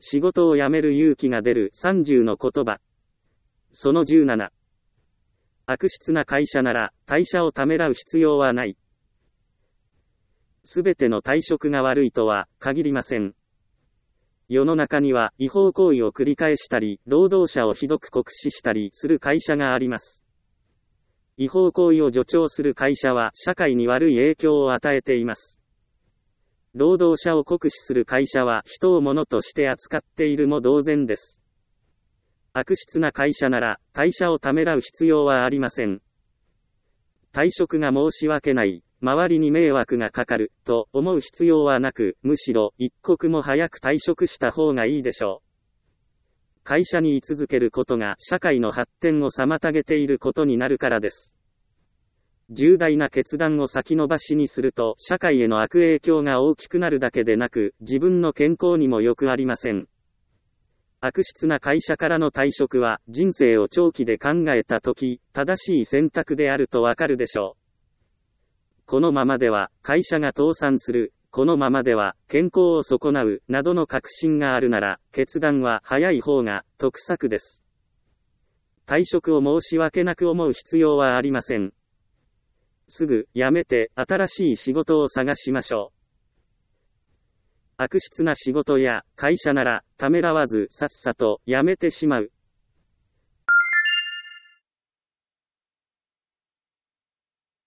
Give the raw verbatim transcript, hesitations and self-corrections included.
仕事を辞める勇気が出るさんじゅうの言葉。そのじゅうなな。悪質な会社なら退社をためらう必要はない。すべての退職が悪いとは限りません。世の中には違法行為を繰り返したり、労働者をひどく酷使したりする会社があります。違法行為を助長する会社は社会に悪い影響を与えています。労働者を酷使する会社は人を物として扱っているも同然です。悪質な会社なら退社をためらう必要はありません。退職が申し訳ない、周りに迷惑がかかる、と思う必要はなく、むしろ一刻も早く退職した方がいいでしょう。会社に居続けることが社会の発展を妨げていることになるからです。重大な決断を先延ばしにすると社会への悪影響が大きくなるだけでなく、自分の健康にも良くありません。悪質な会社からの退職は人生を長期で考えたとき、正しい選択であるとわかるでしょう。このままでは会社が倒産する、このままでは健康を損なう、などの確信があるなら、決断は早い方が得策です。退職を申し訳なく思う必要はありません。すぐ辞めて新しい仕事を探しましょう。悪質な仕事や会社ならためらわずさっさと辞めてしまう。